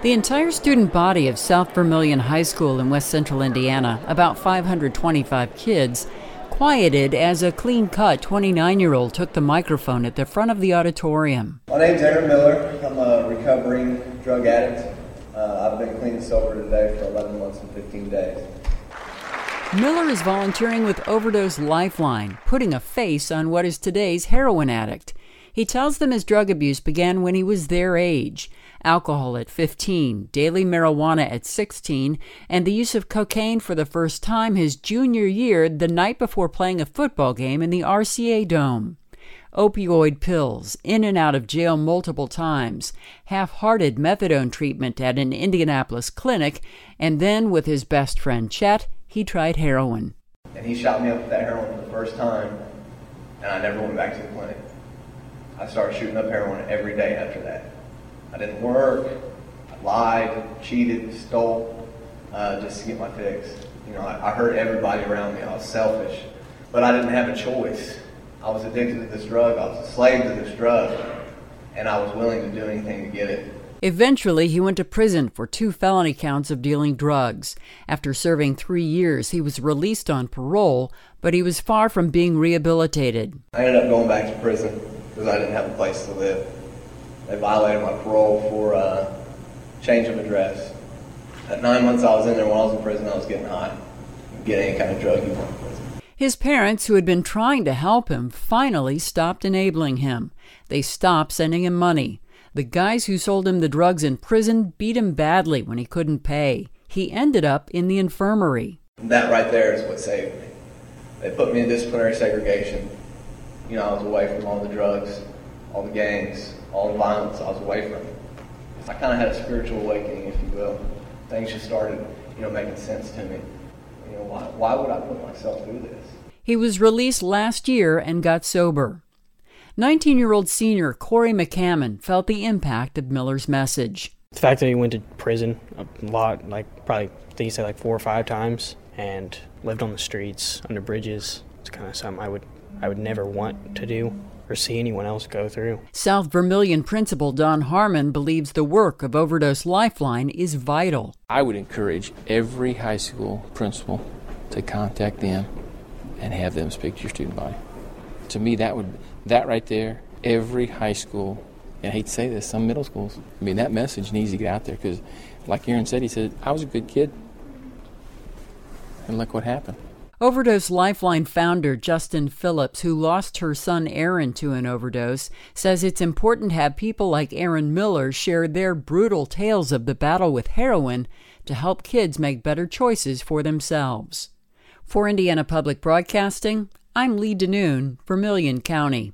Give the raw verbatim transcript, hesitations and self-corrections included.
The entire student body of South Vermilion High School in west central Indiana, about five hundred twenty-five kids, quieted as a clean-cut twenty-nine-year-old took the microphone at the front of the auditorium. My name's Aaron Miller. I'm a recovering drug addict. Uh, I've been clean and sober today for eleven months and fifteen days. Miller is volunteering with Overdose Lifeline, putting a face on what is today's heroin addict. He tells them his drug abuse began when he was their age. Alcohol at fifteen, daily marijuana at sixteen, and the use of cocaine for the first time his junior year the night before playing a football game in the R C A Dome. Opioid pills, in and out of jail multiple times, half-hearted methadone treatment at an Indianapolis clinic, and then with his best friend Chet, he tried heroin. And he shot me up with that heroin for the first time, and I never went back to the clinic. I started shooting up heroin every day after that. I didn't work, I lied, cheated, stole, uh, just to get my fix. You know, I, I hurt everybody around me. I was selfish, but I didn't have a choice. I was addicted to this drug. I was a slave to this drug, and I was willing to do anything to get it. Eventually, he went to prison for two felony counts of dealing drugs. After serving three years, he was released on parole, but he was far from being rehabilitated. I ended up going back to prison because I didn't have a place to live. They violated my parole for uh, change of address. At nine months I was in there, when I was in prison, I was getting high. Get any kind of drug you want in prison. His parents, who had been trying to help him, finally stopped enabling him. They stopped sending him money. The guys who sold him the drugs in prison beat him badly when he couldn't pay. He ended up in the infirmary. That right there is what saved me. They put me in disciplinary segregation. You know, I was away from all the drugs, all the gangs, all the violence. I was away from it. I kind of had a spiritual awakening, if you will. Things just started, you know, making sense to me. You know, why, why would I put myself through this? He was released last year and got sober. nineteen-year-old senior Corey McCammon felt the impact of Miller's message. The fact that he went to prison a lot, like probably, I think he said like four or five times, and lived on the streets, under bridges, it's kind of something I would, I would never want to do or see anyone else go through. South Vermilion Principal Don Harmon believes the work of Overdose Lifeline is vital. I would encourage every high school principal to contact them and have them speak to your student body. To me, that would that right there, every high school, and I hate to say this, some middle schools, I mean, that message needs to get out there because, like Aaron said, he said, I was a good kid, and look what happened. Overdose Lifeline founder Justin Phillips, who lost her son Aaron to an overdose, says it's important to have people like Aaron Miller share their brutal tales of the battle with heroin to help kids make better choices for themselves. For Indiana Public Broadcasting, I'm Lee DeNoon, Vermilion County.